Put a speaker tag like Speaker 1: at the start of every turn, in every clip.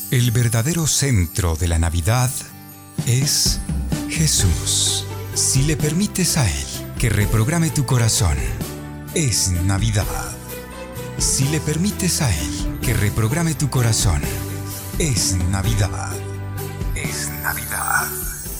Speaker 1: El verdadero centro de la Navidad es Jesús. Si le permites a Él que reprograme tu corazón, es Navidad. Si le permites a Él que reprograme tu corazón, es Navidad. Es Navidad.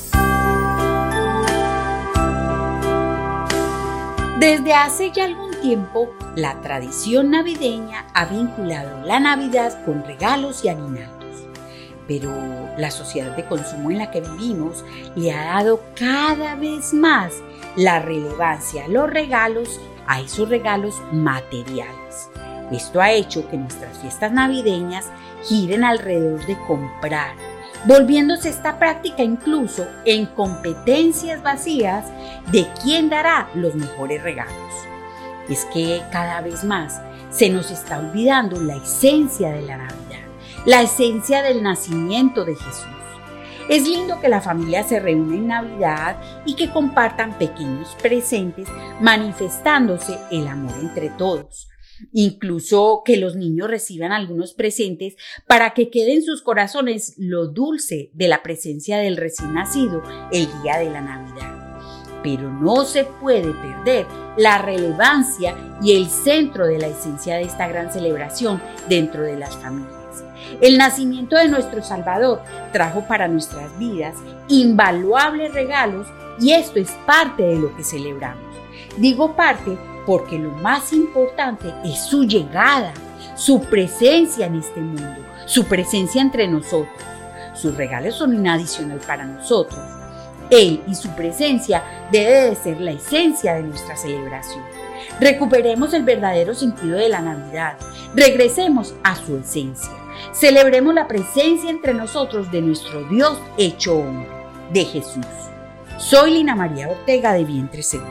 Speaker 2: Desde hace ya algún tiempo, la tradición navideña ha vinculado la Navidad con regalos y aguinaldos. Pero la sociedad de consumo en la que vivimos le ha dado cada vez más la relevancia a los regalos, a esos regalos materiales. Esto ha hecho que nuestras fiestas navideñas giren alrededor de comprar, volviéndose esta práctica incluso en competencias vacías de quién dará los mejores regalos. Es que cada vez más se nos está olvidando la esencia de la Navidad, la esencia del nacimiento de Jesús. Es lindo que la familia se reúna en Navidad y que compartan pequeños presentes, manifestándose el amor entre todos. Incluso que los niños reciban algunos presentes para que quede en sus corazones lo dulce de la presencia del recién nacido el día de la Navidad. Pero no se puede perder la relevancia y el centro de la esencia de esta gran celebración dentro de las familias. El nacimiento de nuestro Salvador trajo para nuestras vidas invaluables regalos y esto es parte de lo que celebramos. Digo parte porque lo más importante es su llegada, su presencia en este mundo, su presencia entre nosotros. Sus regalos son un adicional para nosotros. Él y su presencia debe de ser la esencia de nuestra celebración. Recuperemos el verdadero sentido de la Navidad. Regresemos a su esencia. Celebremos la presencia entre nosotros de nuestro Dios hecho hombre, de Jesús. Soy Lina María Ortega de Vientre Seguro.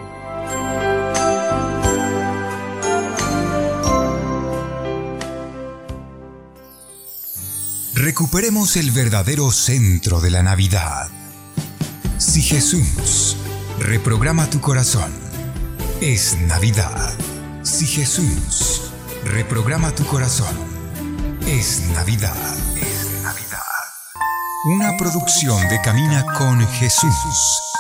Speaker 1: Recuperemos el verdadero centro de la Navidad. Si Jesús reprograma tu corazón, es Navidad. Si Jesús reprograma tu corazón, es Navidad. Es Navidad. Una producción de Camina con Jesús.